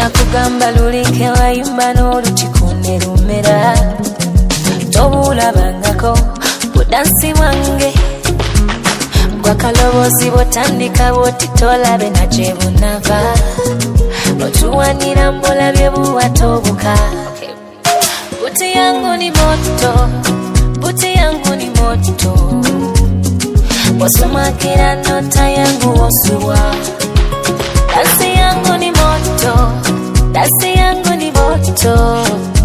nakugamba lulike wayimba n'olutikune lumera tobulabangako budansi bwange gwakalobozi botandika bwoti tolabe na gyebunava otuwanira mbulabye buwatobuka buti yangu ni moto, buti yangu ni moto wasumakira nota yangu osuwa dansi yangu ni moto, dansi yangu ni moto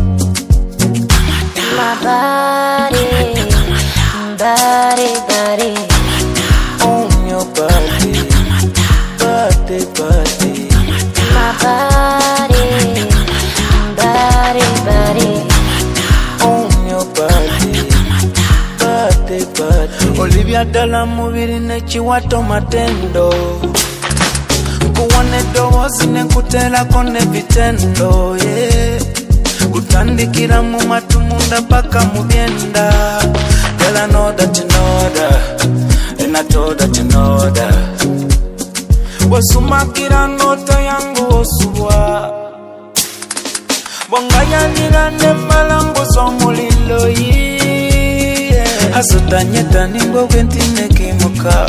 my body, body, body on your body, body, body my body, body, body on your body, body, body Olivia dala mubiri nechiwato matendo kuwane dowozi nekutela kone vitendo yeah. Kutandikira mu matumunda paka mubyenda Girl I know that you know that And I told that you know that wasumakira nota yangu osuwa bongaya nigande malango somulilo yeah. Asutanyeta nimbo gentine kimuka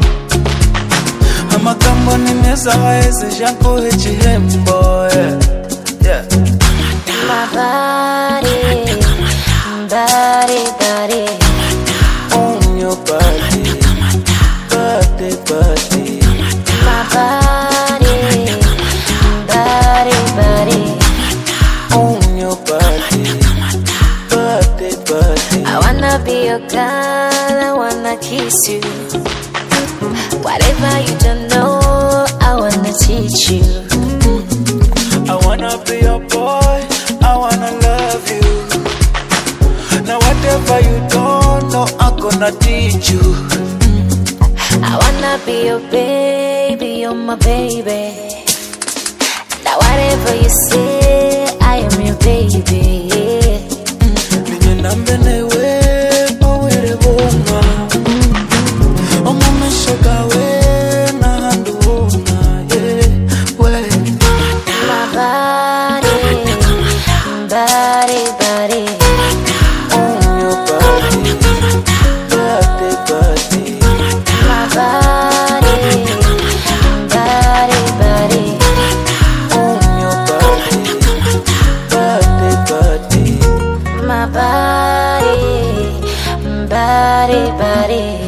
amakambo ni meza haeze janko hechihembo yeah. my body, body, body On your body, body, body my body, body, body On your body, body, body I wanna be your girl, I wanna kiss you whatever you don't know, I wanna teach you I wanna be your boy, I wanna love you Now whatever you don't know, I'm gonna teach you I wanna be your baby, you're my baby now whatever you say, I am your baby Ninye nambe newe, mawere bonga Omome shogawe, na handu ona, yeah, we my body, body, body On your body, body, body my body, body, body On your body, body, body my body, body, body